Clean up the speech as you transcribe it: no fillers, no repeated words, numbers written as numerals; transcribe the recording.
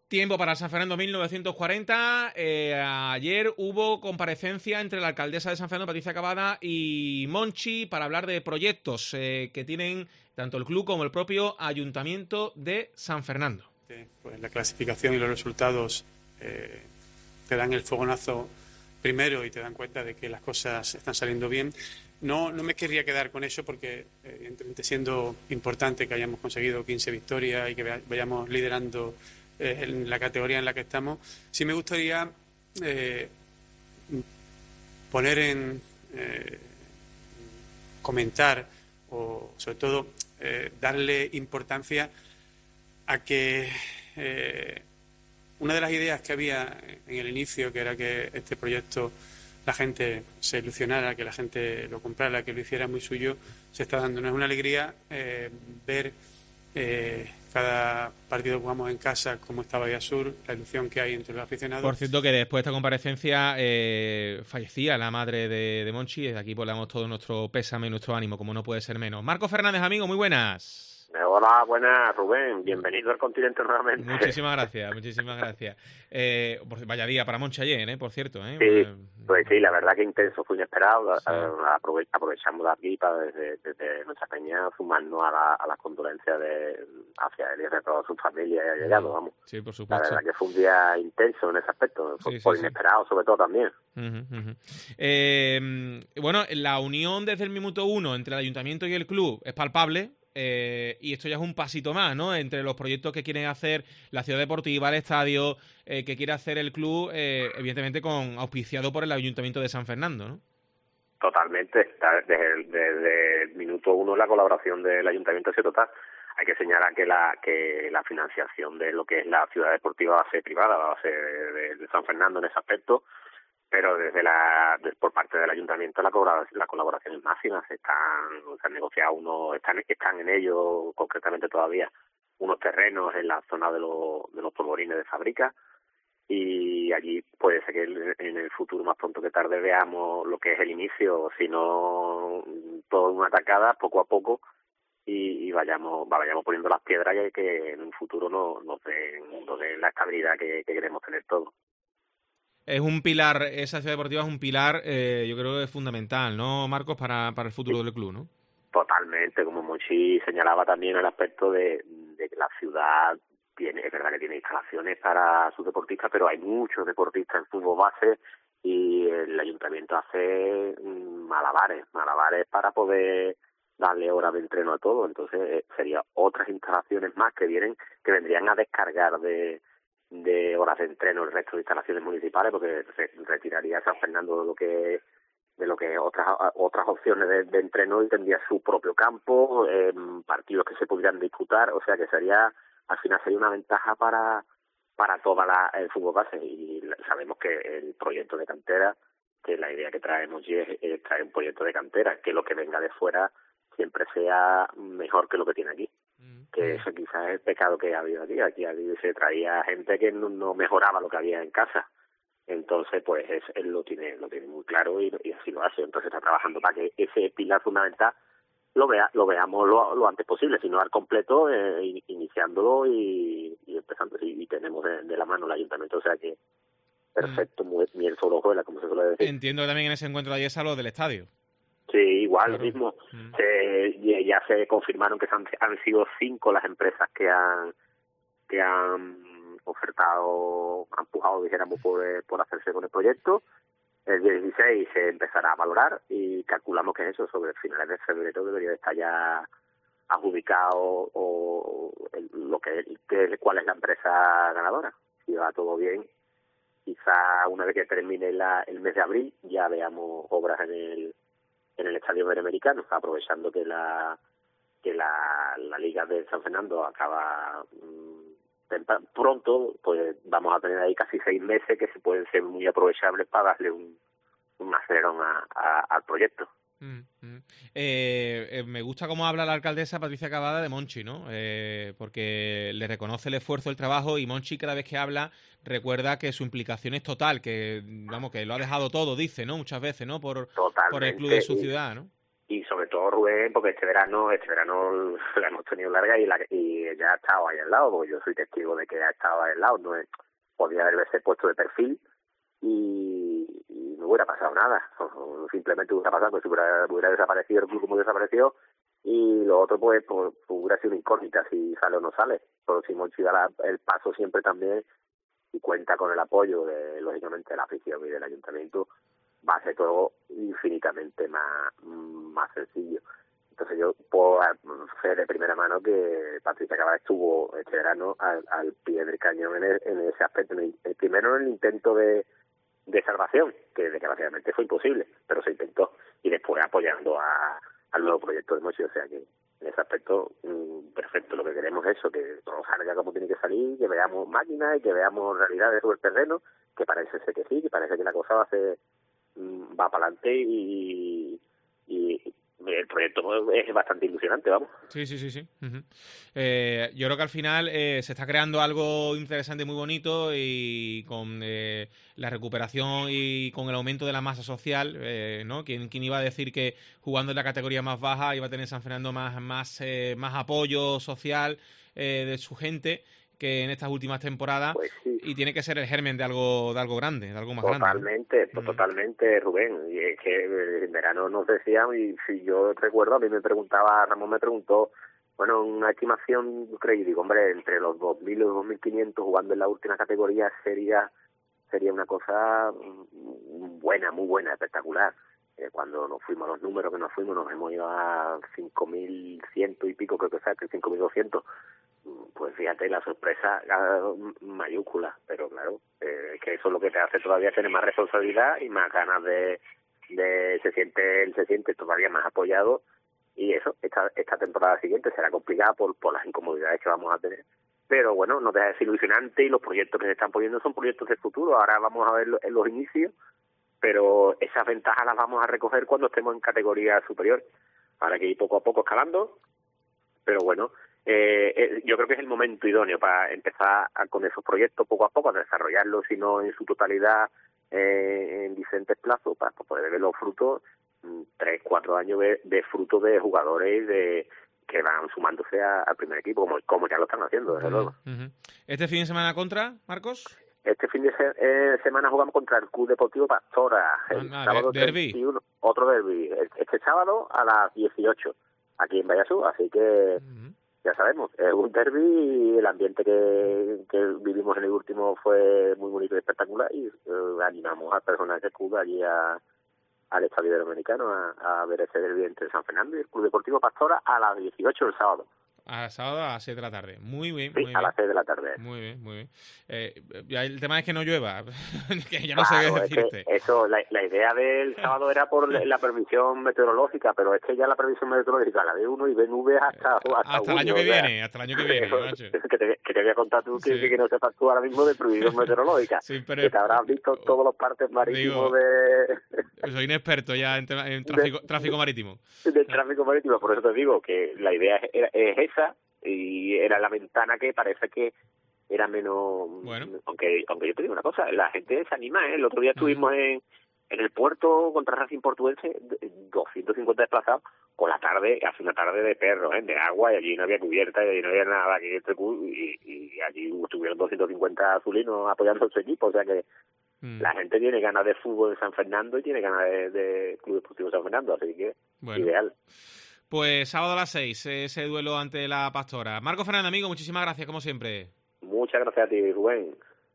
Tiempo para San Fernando 1940. Ayer hubo comparecencia entre la alcaldesa de San Fernando, Patricia Cavada, y Monchi para hablar de proyectos que tienen tanto el club como el propio Ayuntamiento de San Fernando. Pues la clasificación y los resultados te dan el fogonazo primero y te dan cuenta de que las cosas están saliendo bien. No me querría quedar con eso porque, evidentemente, siendo importante que hayamos conseguido 15 victorias y que vayamos liderando en la categoría en la que estamos, sí me gustaría poner en comentar o, sobre todo, darle importancia a que una de las ideas que había en el inicio, que era que este proyecto la gente se ilusionara, que la gente lo comprara, que lo hiciera muy suyo, se está dando. Es una alegría ver cada partido que jugamos en casa, cómo está Bahía Sur, la ilusión que hay entre los aficionados. Por cierto, que después de esta comparecencia fallecía la madre de Monchi. Desde aquí ponemos todo nuestro pésame y nuestro ánimo, como no puede ser menos. Marco Fernández, amigo, muy buenas. Hola, buenas, Rubén. Bienvenido al continente nuevamente. Muchísimas gracias, muchísimas gracias. Vaya día para Monchi ayer, por cierto. Sí, pues sí, la verdad que intenso, fue inesperado. Sí. Aprovechamos de aquí para desde nuestra peña sumarnos a las condolencias hacia él y de toda su familia y allegados, vamos. Sí, por supuesto. La verdad que fue un día intenso en ese aspecto, por inesperado sobre todo también. Bueno, la unión desde el minuto 1 entre el ayuntamiento y el club es palpable. Y esto ya es un pasito más, ¿no? Entre los proyectos que quieren hacer la ciudad deportiva, el estadio, que quiere hacer el club, evidentemente auspiciado por el Ayuntamiento de San Fernando, ¿no? Totalmente. Desde el minuto 1 la colaboración del Ayuntamiento ha sido total. Hay que señalar que la financiación de lo que es la ciudad deportiva va a ser privada, va a ser de San Fernando en ese aspecto, pero por parte del Ayuntamiento la colaboración es máxima. Se han negociado están en ello concretamente todavía unos terrenos en la zona de los polvorines de fábrica, y allí puede ser que en el futuro más pronto que tarde veamos lo que es el inicio, si no todo en una tacada, poco a poco, y vayamos poniendo las piedras que en un futuro nos den la estabilidad que queremos tener todos. Es un pilar, esa ciudad deportiva es un pilar, yo creo que es fundamental, ¿no, Marcos, para el futuro del club, ¿no? Totalmente, como Monchi señalaba también el aspecto de que la ciudad es verdad que tiene instalaciones para sus deportistas, pero hay muchos deportistas en fútbol base y el ayuntamiento hace malabares para poder darle horas de entreno a todo. Entonces serían otras instalaciones más que vendrían a descargar de horas de entreno el resto de instalaciones municipales, porque retiraría a San Fernando de lo que otras opciones de entreno, y tendría su propio campo, partidos que se pudieran disputar, o sea que al final sería una ventaja para toda el fútbol base. Y sabemos que el proyecto de cantera, que la idea que traemos es traer un proyecto de cantera, que lo que venga de fuera siempre sea mejor que lo que tiene aquí. Que eso quizás es el pecado que ha habido aquí. Aquí se traía gente que no mejoraba lo que había en casa. Entonces, pues él lo tiene muy claro y así lo hace. Entonces está trabajando para que ese pilar fundamental lo veamos lo antes posible, sino al completo, iniciándolo y empezando. Y tenemos de la mano el ayuntamiento, o sea que perfecto, muy miel sobre hojuelas, como se suele decir. Entiendo que también en ese encuentro de ayer se habló del estadio. Sí, igual, lo mismo. Ya se confirmaron que han sido 5 las empresas que han ofertado, han pujado, dijéramos, por hacerse con el proyecto. El día 16 se empezará a valorar y calculamos que eso, sobre finales de febrero, debería estar ya adjudicado cuál es la empresa ganadora. Si va todo bien, quizá una vez que termine el mes de abril ya veamos obras en el Estadio Iberoamericano, aprovechando que la Liga de San Fernando acaba pronto, pues vamos a tener ahí casi 6 meses que se pueden ser muy aprovechables para darle un acelerón al proyecto. Me gusta cómo habla la alcaldesa Patricia Cavada de Monchi, ¿no? Porque le reconoce el esfuerzo, el trabajo, y Monchi cada vez que habla recuerda que su implicación es total, que lo ha dejado todo, dice, ¿no? Muchas veces, ¿no? Por el club de su ciudad, ¿no? y sobre todo Rubén, porque este verano la hemos tenido larga y ya ha estado ahí al lado, porque yo soy testigo de que ha estado ahí al lado, no es, podía haberse puesto de perfil y no hubiera pasado nada, simplemente hubiera pasado que hubiera desaparecido el club como desapareció, y lo otro pues hubiera sido una incógnita si sale o no sale, pero si Monchi da el paso siempre también y cuenta con el apoyo de, lógicamente, de la afición y del ayuntamiento, va a ser todo infinitamente más sencillo. Entonces yo puedo ser de primera mano que Patricia Cabal estuvo este verano al pie del cañón en ese aspecto. Primero en el intento de salvación, que desgraciadamente fue imposible, pero se intentó, y después apoyando al nuevo proyecto de Mochi. O sea que en ese aspecto perfecto. Lo que queremos es eso, que todo salga como tiene que salir, que veamos máquinas y que veamos realidades sobre el terreno, que parece ser que sí, que parece que la cosa va para adelante y el proyecto es bastante ilusionante, vamos. Sí. Uh-huh. Yo creo que al final se está creando algo interesante y muy bonito, y con la recuperación y con el aumento de la masa social, ¿no? ¿Quién iba a decir que jugando en la categoría más baja iba a tener San Fernando más apoyo social de su gente que en estas últimas temporadas? Pues sí. Y tiene que ser el germen de algo grande, de algo más grande, ¿no? Totalmente, Rubén. Y es que en verano nos decían, y si yo recuerdo, a mí Ramón me preguntó, bueno, una estimación, y digo, hombre, entre los 2.000 y los 2.500 jugando en la última categoría sería una cosa buena, muy buena, espectacular. Cuando nos fuimos a los números que nos hemos ido a 5.100 y pico, creo que sea, que 5.200. Pues fíjate, la sorpresa mayúscula, pero claro, es que eso es lo que te hace todavía tener más responsabilidad y más ganas de él se siente todavía más apoyado, y eso, esta temporada siguiente será complicada por las incomodidades que vamos a tener, pero bueno, no deja de ser ilusionante, y los proyectos que se están poniendo son proyectos de futuro. Ahora vamos a ver en los inicios, pero esas ventajas las vamos a recoger cuando estemos en categoría superior, para que ir poco a poco escalando, pero bueno, yo creo que es el momento idóneo para empezar con esos proyectos poco a poco, a desarrollarlos, si no en su totalidad en diferentes plazos, para poder ver los frutos, 3-4 años de frutos de jugadores que van sumándose al primer equipo, como ya lo están haciendo, desde luego. Uh-huh. ¿Este fin de semana contra, Marcos? Este fin de semana jugamos contra el Club Deportivo Pastora, el sábado 31, otro derbi, este sábado a las 18, aquí en Vallasú, así que ya sabemos, es un derbi, y el ambiente que vivimos en el último fue muy bonito y espectacular, y animamos al personal del club allí al Estadio Dominicano a ver ese derbi entre San Fernando y el Club Deportivo Pastora a las 18 del sábado. A sábado a las 7 de la tarde. Muy bien. Sí, a las 6 de la tarde. Muy bien. El tema es que no llueva. Que ya no sé qué decirte. Eso, la idea del sábado era por la previsión meteorológica, pero es que ya la previsión meteorológica la de uno y ven nubes hasta el año que viene. Hasta el año que viene, macho. Que te voy a contar tú que no sepas tú ahora mismo de previsión meteorológica. Sí, pero que te habrás visto todos los partes marítimos Soy inexperto ya en tráfico marítimo. Del tráfico marítimo, por eso te digo que la idea es esa, y era la ventana que parece que era menos. Bueno. Aunque yo te digo una cosa, la gente se anima, ¿eh? El otro día estuvimos en el puerto contra Racing Portuense, 250 desplazados, con la tarde, hace una tarde de perros, de agua, y allí no había cubierta, y allí no había nada, y allí estuvieron 250 azulinos apoyando a su equipo, o sea que la gente tiene ganas de fútbol en San Fernando y tiene ganas de Club Deportivo San Fernando, así que ideal. Pues sábado a las 6, ese duelo ante la Pastora. Marco Fernández, amigo, muchísimas gracias, como siempre. Muchas gracias a ti, Rubén.